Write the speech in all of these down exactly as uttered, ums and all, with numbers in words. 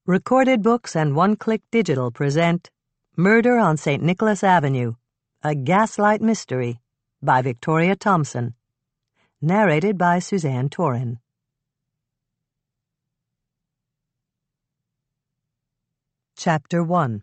Recorded Books and One Click Digital present Murder on Saint Nicholas Avenue, A Gaslight Mystery by Victoria Thompson. Narrated by Suzanne Torin. Chapter one.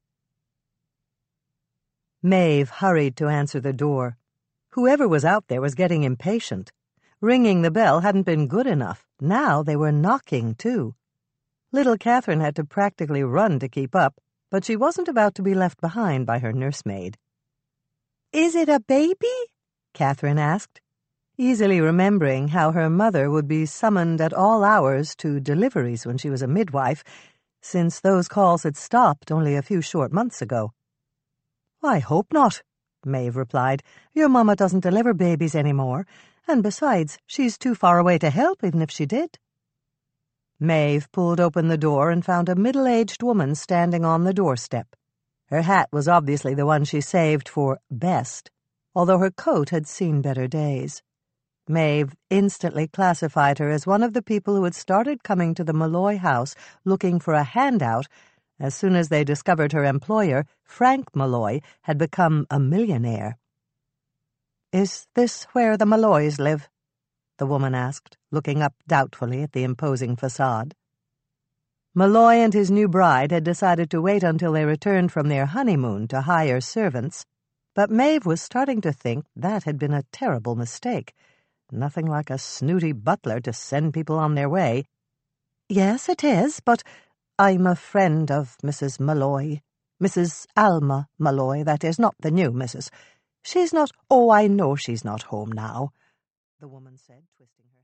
Maeve hurried to answer the door. Whoever was out there was getting impatient. Ringing the bell hadn't been good enough. Now they were knocking, too. Little Catherine had to practically run to keep up, but she wasn't about to be left behind by her nursemaid. "Is it a baby?" Catherine asked, easily remembering how her mother would be summoned at all hours to deliveries when she was a midwife, since those calls had stopped only a few short months ago. "I hope not," Maeve replied. "Your mamma doesn't deliver babies anymore, and besides, she's too far away to help even if she did." Maeve pulled open the door and found a middle-aged woman standing on the doorstep. Her hat was obviously the one she saved for best, although her coat had seen better days. Maeve instantly classified her as one of the people who had started coming to the Malloy house looking for a handout as soon as they discovered her employer, Frank Malloy, had become a millionaire. "Is this where the Malloys live?" the woman asked, looking up doubtfully at the imposing facade. Malloy and his new bride had decided to wait until they returned from their honeymoon to hire servants, but Maeve was starting to think that had been a terrible mistake. Nothing like a snooty butler to send people on their way. "Yes, it is, but I'm a friend of Missus Malloy. Missus Alma Malloy, that is, not the new Missus She's not— oh, I know she's not home now," the woman said, twisting her